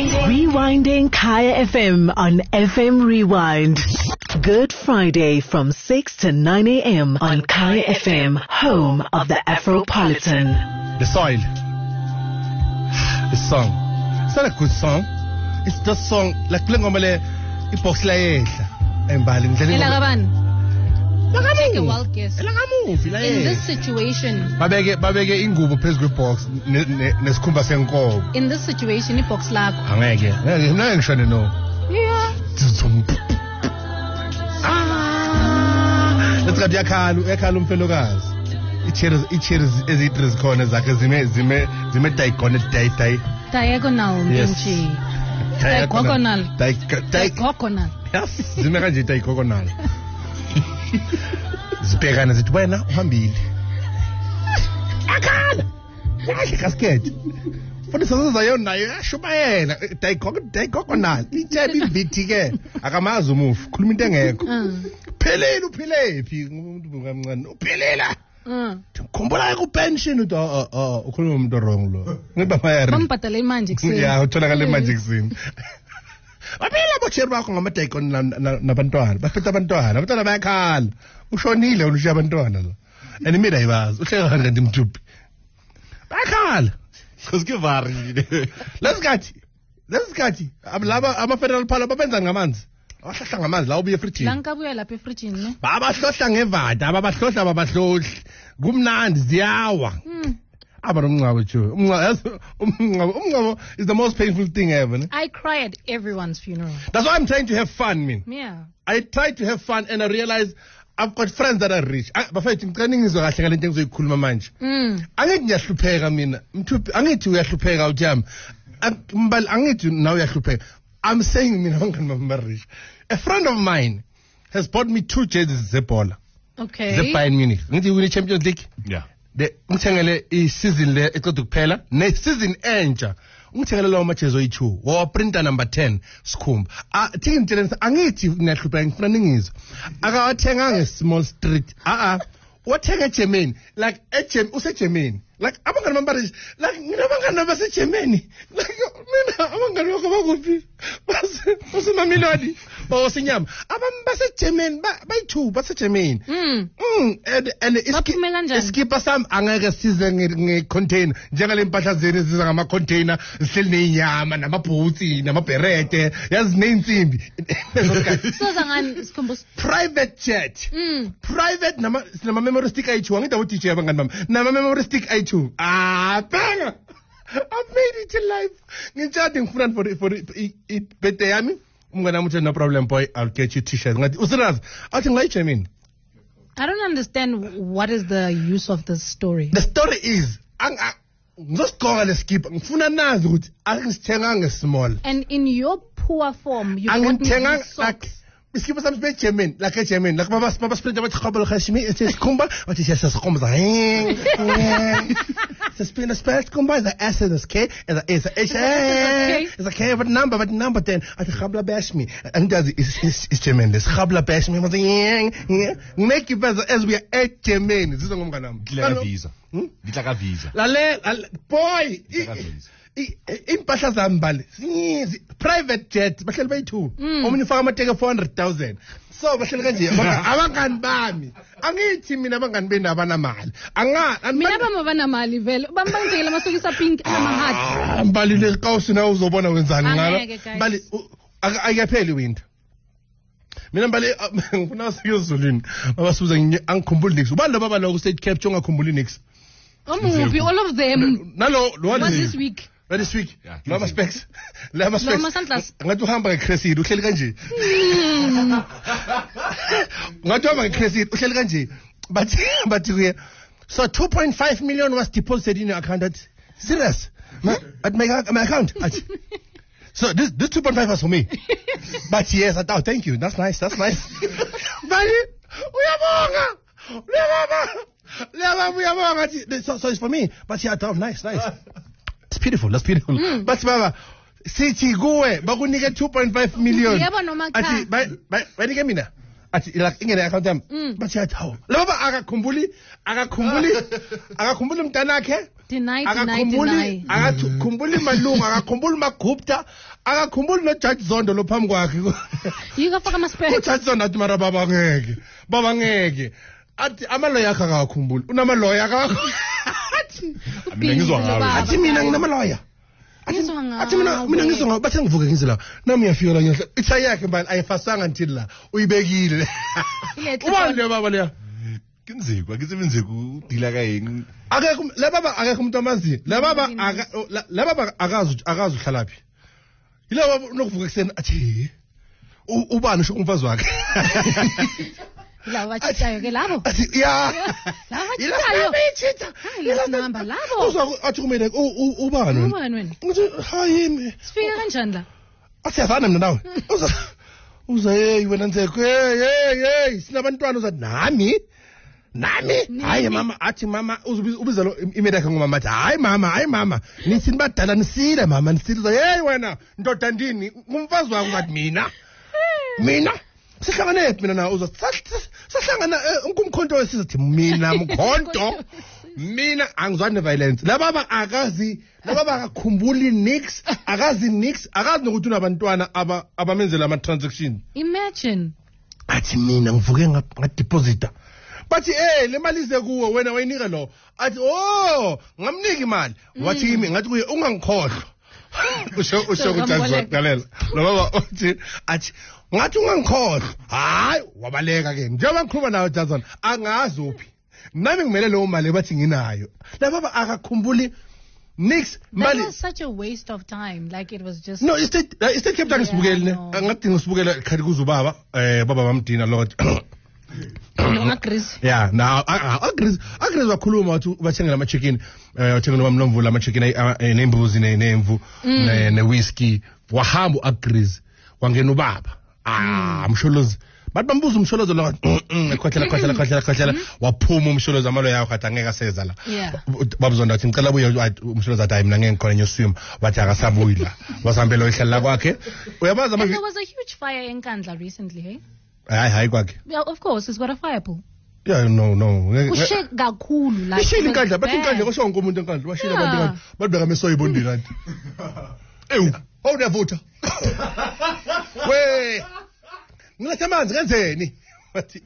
Rewinding Kaya FM on FM Rewind. Good Friday from 6 to 9 a.m. on Kaya FM, home of the Afropolitan. The Soil. The song. It's not a good song. It's just song like Plengomale Ipox Laeta and Balin. Take a wild guess. In this situation, in this situation, ibox lakho. Yeah. Let's get yakhala umfelokazi. Icheers ezitris khona zakhe zime Diagonal. Yes. Diagonal. Diagonal. Yes. Zime kanje diagonal. Zibhekana zithi wena uhambile. Akhala. Yahle casket. Futhi sazayo nayo yashubayela. Diagonal. Itshebi ibithi ke. Akamazi umufu. Khuluma into engekho. Phelele uphile phi umuntu kamncane. Uphelela. Khumbula ku pension ukhuluma umuntu wrong lo. Ngiba mayari. Bambhadala imanje kuseni. Yeah, utholakala imanje kuseni. Babila bocheri bakho ngama-diagon nabantwana baphethe abantwana bayakhala ushonile ushiya abantwana lo and imida ayibazi uhleka kanti mthuphi bayakhala because kivarile lesikhathi laba ama-federal phala babenzani ngamanzi abahlohla ngamanzi la ubuye efrijini la ngikabuya lapha efrijini ne babahlohla ngevada ababahlohla kumnandi ziyawa Umngcwabo is the most painful thing ever. I cry at everyone's funeral. That's why I'm trying to have fun, man. Yeah. I try to have fun and I realize I've got friends that are rich. Bafathi ngicane ngizwa kahle ngale nto engizoyikhuluma manje. Angithi ngiyahlupheka mina. Angithi uyahlupheka uthiyami. Mbali angithi nawe uyahlupheka. I'm saying mina ngingama rich. A friend of mine has bought me 2 jerseys zebhola. Okay. The Bayern Munich. Ngithi win Champions League. Yeah. Ngithengele season le eqeda kuphela ne season entsha ngithengele lawo majezi oyi2 wa printer number 10 sikhumba thike ngitshela angithi ngiyahlupheka ngifuna ningizwe akawathenga nge-small street wathenga eGermany like use-Germany like abangani bambarisi like mina abangani abase-Germany like mina abangani bakho bakuphi basemamiloni bawosenyama base-Germany bayi2 base-Germany and iskipa sami angeke size nge-container njengale mpahla zeni ziza ngama-container zihleli neyinyama namabhutsi namabherete yazi neyinsimbi private jet private nama-memory stick ayi2 angithi abo-DJ abangani bami nama-memory stick ayi2 banga I've made it in life ngitshade ngifuna for birthday yami umngane wami uthi no problem boy I'll get you t-shirt ngathi usirazi athi ngayijemini. I don't understand what is the use of this story. The story is ngizosiqoka leskipa ngifuna nazi ukuthi angisithenga nge-small and in your poor form you bought me socks. Iskipa sami sibe-German like e-German like babasprinte bathi khabalo khashimi sikhumba bathi siyasikhumba Spina spell kumba is the S is the K is the H is a K but number 10 at Khabla bash me and does is tremendous Khabla bash me make it better as we are at German this is ngomnganami Ditlaka visa lale boy impahla zami bale private jet bahleli bayi2 omunye ufaka amateke 400,000 so bahleli kanje abangani bami angithi mina abangani beni abanamali mina bamabana vele bambangela amasokisa pink amahard mbali leqawusi na uzobona wenzani ngalo mbali ayapheli winter mina mbali ngifuna siyozulini abasuza angikhumbuli nix ubani baba lo state capture ungakhumbuli nix omuphi all of them nalo what this week this week lama specs ngathi uhamba ngecressid uhleli kanje ngathi uhamba ngecressid uhleli kanje bathi kuye so 2.5 million was deposited in your account serious at my account so this 2.5 was for me but yes I thought thank you that's nice bali uyabonga so it's for me but yeah I thought nice that's beautiful but baba sithi kuwe bakunike 2.5 million athi banike mina athi like ingene account yami bathi yathi hawo laba akakhumbuli umntana wakhe deny akakhumbuli malunga akakhumbuli magupta akakhumbuli no Judge Zondo lo phambi kwakhe. Yikafaka ama-specs. uJudge Zondo athi mara baba ngeke athi amaloya akhe akakhumbuli unamaloya akakho Mina ngizwa ngawe. athi mina nginamaloya athi mina ngizwa ngawe bathe ngivuke ngize la nami ngiyafika la ngiyahla ithayi yakhe mbani ayifasanga until la uyibekile ubani le baba leya Kinzikwa kisebenze kudila kayini. akekho le baba akekho umuntu amazi le baba akazi uhlalaphi yile baba unokuvuka ekseni athi ubani usho umfazi wakhe Lava bachitayo ke labo. ya Lava bachitayo. Hayi lesinamba labo. uzwa athi kumele ubani Ubani wena? ngithi hayi Sifika kanjani la? asiyafana mina nawe uza hey wena nzeko hey sinabantwana uzathi nami hayi mama athi mama ubiza lo imeda yakhe ngomama athi hayi mama nisini badala nisile mama nisile hey wena ndoda ndini ngumfazi wakho ngathi mina sihlangane mina na uza sahlangana umkhonto wesithi mina mkhonto mina angizwani violence la baba akakhumbuli nix akazi nokuthi unabantwana abamenzela ama transaction. Imagine. Athi mina ngivuke ngadeposita bathi le mali ize kuwe wena wayinika lo athi ngamnika imali wathi kimi ngathi kuye ungangikhohlwa usho kuJackson ngalela lo baba athi ngathi ungangikhohlwa hayi wabaleka ke njengoba ngikhuluma nawe Jackson angazi uphi nami ngimele lo mali bathi nginayo la baba akakhumbuli nix mali. That was such a waste of time, like it was just no estate capital ngisibukele ngadinga usibukela khali kuzubaba baba bamdina lo no agrees. Yeah, now agrees wakhuluma wathi bathengela ama chicken wathengela bamlomvula ama chicken nembuzi nemvu ne whiskey wahamba agrees wangena ubaba umsholozi bathi bambuza umsholozi lo khohlela waphuma umsholozi amalo yakho khathi angeke aseza la babuzonda wathi ngicela buye umsholozi athi mina ngeke ngikhona nyoswim wathi akasabuyi la wasihambela ihlala kwakhe uyabaza There was a huge fire in Nkandla recently, hey? hayi kwakhe. Yeah, of course, it's got a fire pool. Yeah, no. Ushe kakhulu like. Ishila inkandla, bathi inkandla kwasho wonke umuntu enkandla, washila abantu kanti. Badbeka mesoyi bondini kanti. Ewu, awuyavuta. We. Ngilethe amanzi kenzeni? Bathi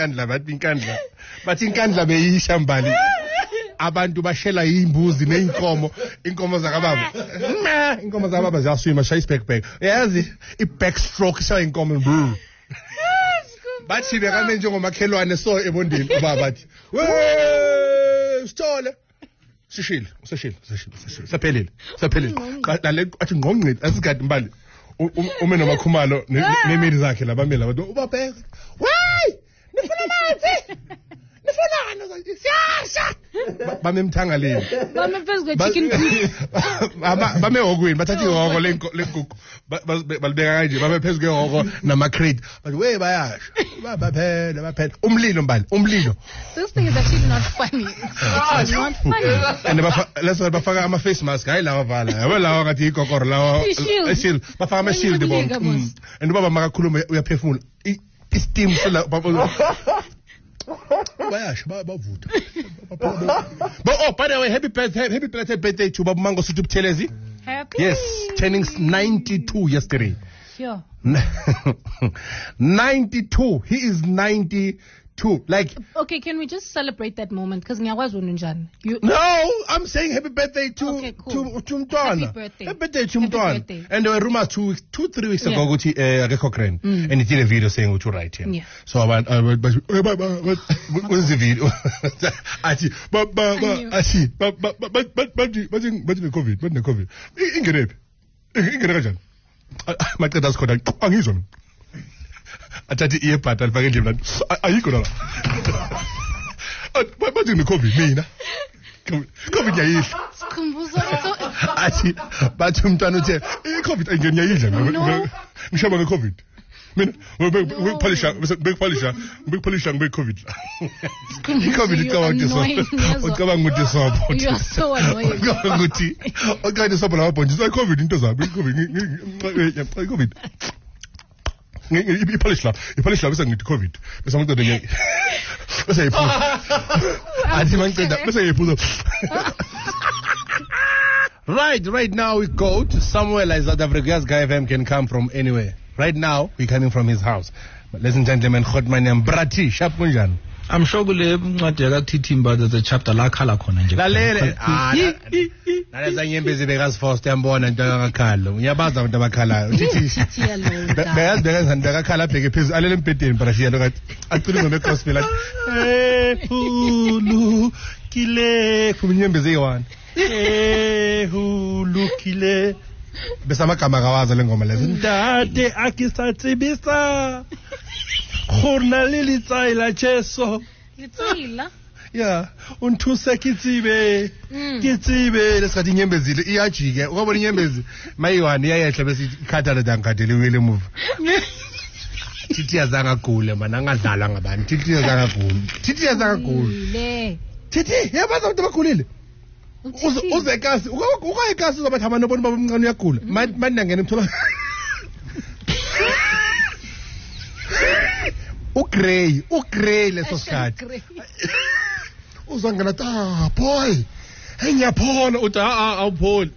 inkandla beyishambali. Abantu bashela imbuzi inkomo zakababa. Inkomo zakababa ziyaswima shaya isbackpack. Yazi ibackstroke shaya inkomo bro. Bathi bekame njengomakhelwane so ebondini ubaba bathi we sithole sishile saphelile qala athi ngqongqidi asikade mbali ume nomakhumalo nemiri zakhe labamela bathi ubabheka wey nifuna manzi nifunani siyasha bamemthangaleni Bamephezu chicken coop. bamehokweni bathatha ihoko lenkukhu balibeka kanje bamephezu kwehoko nama-crate bathi we bayasha baphela umlilo mbali This thing is actually not funny. It's not funny. and lesa bafaka ama-face mask hayi lawa vala yabo lawa ngathi ikokoro lawa shield bafaka ama-shield bonke and ubaba makakhuluma uyaphefumula i-steam bayasha bavuta by the way happy birthday to Baba Mango Sutu Buthelezi. Happy. Yes, turning 92 yesterday. Sure. 92. He is 92. Like, okay, can we just celebrate that moment? Because no, I'm saying happy birthday to Mtwana. Happy birthday. Happy birthday to Mtwana. And there were rumors 2-3 weeks ago Gucci Cochrane, and he did a video saying what you right here. Yeah. So what is the video? COVID. Ingene maqeda asikhona angizwa mina athathi iyebhata alifake endlini ayikho la bathi ne-COVID mina COVID yayidla athi bathi umntwana uthe i-COVID ayingeni yayidla ngishaba nge-COVID mina ngikuphalisha ngibe-COVID i-COVID ucabanga ukuthi sobho You are so annoying. ucabanga ukuthi okanye sobho lababhontshisa i-COVID into zabo i-COVID iphalisha bese ngithi COVID bese ngicede ngeke bese yiphuza athi mangiceda bese yiphuza Right now we go to somewhere like South Africa's Guy FM can come from anywhere. Right now we're coming from his house. But ladies and gentlemen, Khotmanyam Brati, sharp kunjani? I'm sure kule ncwadi yakathitimba there's a chapter la khala khona nje. Lalele naleza nyembezi bekazifosta yambona into yangakhalo. Uyabaza abantu abakhalayo. Thithi beyazi bekazani bekakhala bheke phezulu alele empedeni Brati lo kathi acula ngome gospel athi hulu kile kunyembezi yiwana. Hulu kile bese amagama kawaza lengoma lezo. Ntate akisatsibisa khona lelitsayila cheso Litsayila yeah unthuse kitsibe lesikhathi inyembezile iyajike ukubona inyembezi mayiwani iyayehla bese ikhathala dankadele wele move Thithi yazanga gule mana angadlala ngabantu Thithi yazanga gule Thithi yabaza abantu bagulile uzekasi ukayekasi uzabathi abantu bona babamncane uyagula manje ngene emthola Ugrey leso sikhathi uzangena boy hey ngiyaphola uthi awupholi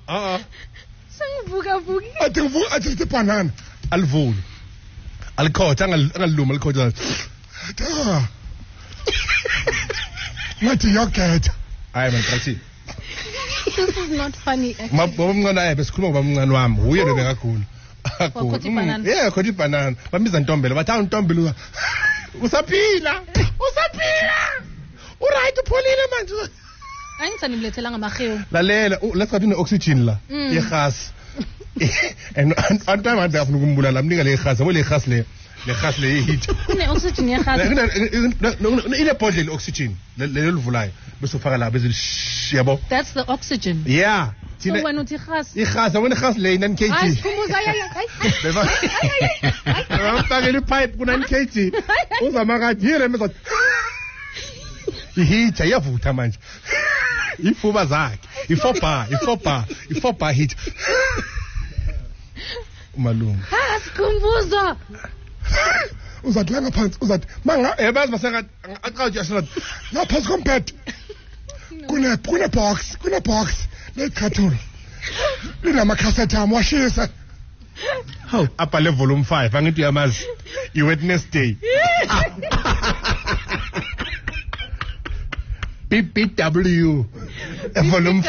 sengivuka athi banana alivuli alikhotha angaliluma alikhotha ngathi yogeta hayi man Brati This is not funny actually. Mabomncane aye besikhuluma ngobamncane wami uye bebekagula yeah khothi banana bamiza Ntombela bathi Ntombela usaphila uright upholile manje Angisanimlethela ngamahewu lalela lesikhathi une-oxygen la yegas and antime ande afuna ukumbulala amnika le gas yabo le gas le ihit Une-oxygen yegazi inebhodlela oxygen lelo livulayo bese ufaka la bese yabo That's the oxygen. yeah So when uthi gas igas yabona igas le 9 kg Hayi sikhumbuza bafakela ipipe ku9 kg uzamakathi yire meza ihit ayavutha manje ifuba zakhe ifoba hit umalungu sikhumbuza uzathi la ngaphansi uzathi manga ebazi baseka aqawuthi yashona ngaphansi kompet kune box lekhathula linama cassette ami washisa abhale volume 5 angithi uyamazi iWednesday BBW volume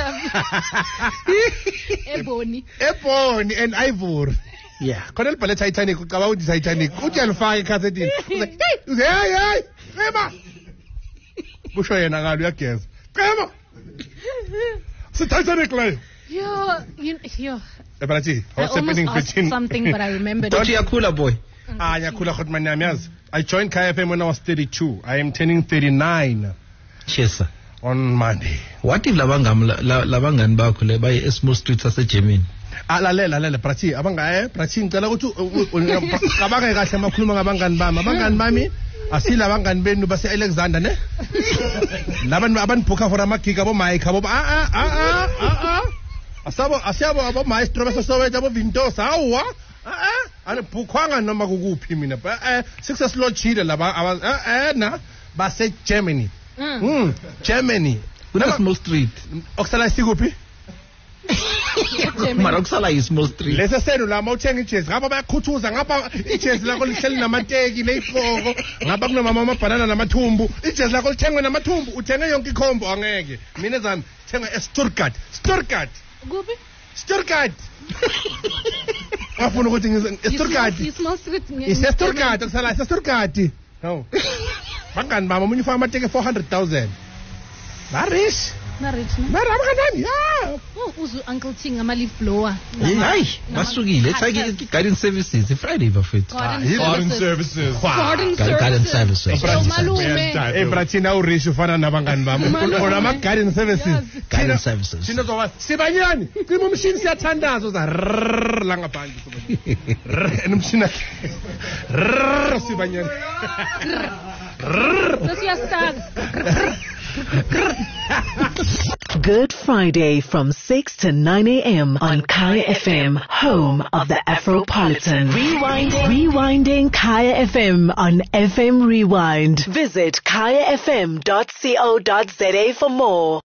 Ebony and Ivory yeah khona libhale Titanic ucaba uthi Titanic uthi alifaka ecassette hey ema busho yena ngalo uyageza ema si Titanic leyo yo Brati what's happening between something but I remembered Don't you cool boy? Nyakhula Khotmanyam yazi I joined KFM when I was 32 I am turning 39 Chesa on Monday. What if labangani bakho le baye eSmall Street saseGermany? Lalela Brati Brati ngicela ukuthi kabange kahle makhuluma ngabangani bami asila abangani benu base Alexander ne labantu abanibhuka for amagiga abo Mike abo asiyabo abo maestro basosowetha abo Vintosa hawa anibhukwanga noma kukuphi mina success lochile laba na base Germany Germany Kuna Small Street okusala isikuphi mara okusala iSmall Street lesa senu la mawuthenga ijezi ngapha bayakhuthuza ngapha ijezi lakho lihleli namateki leyihloko ngapha kunomama amabhanana namathumbu ijezi lakho lithengwe namathumbu uthenge yonke ikhombo angeke mina ezami thenga eStuttgart kuphi Stuttgart afuna ukuthi eStuttgart iSmall Street iStuttgart okusala iStuttgart no bangani bami umunye ufaka amateke 400,000 barish mara abangani yeah uzu Uncle Ting ama leaf blower hayi basukile etsake garden services Friday bafethu Garden services. garden services malume Bratina urish ufana nabangani bami ona ama garden services thina zoba sibanyani cima umshini siyathandaza uza la ngaphandle nomshini sibanyani Good Friday from 6 to 9 a.m. on Kaya FM, home of the Afropolitan. Rewinding Kaya FM on FM Rewind. Visit kayafm.co.za for more.